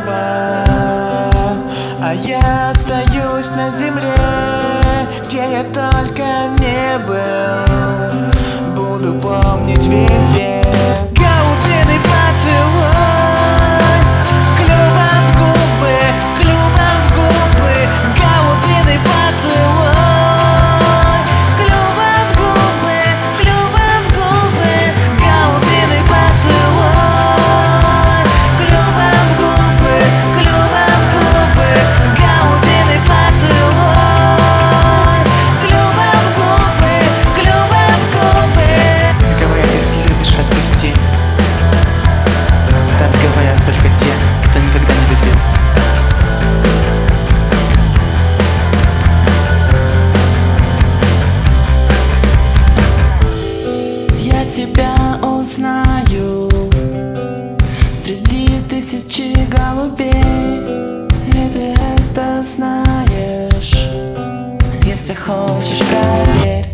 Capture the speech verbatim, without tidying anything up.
небо, а я остаюсь на земле, где я только не был. Буду помнить везде голубиный поцелуй, клювом в губы, клювом в губы, голубиный поцелуй, клювом в губы, клювом в губы, голубиный поцелуй, клювом в губы, клювом в губы, голубиный поцелуй, клювом в губы, клювом в губы. Говорят, если любишь, отпусти. Так говорят только те, кто никогда не любил. Я тебя узнаю среди тысячи голубей, и ты это знаешь. Если хочешь, проверь.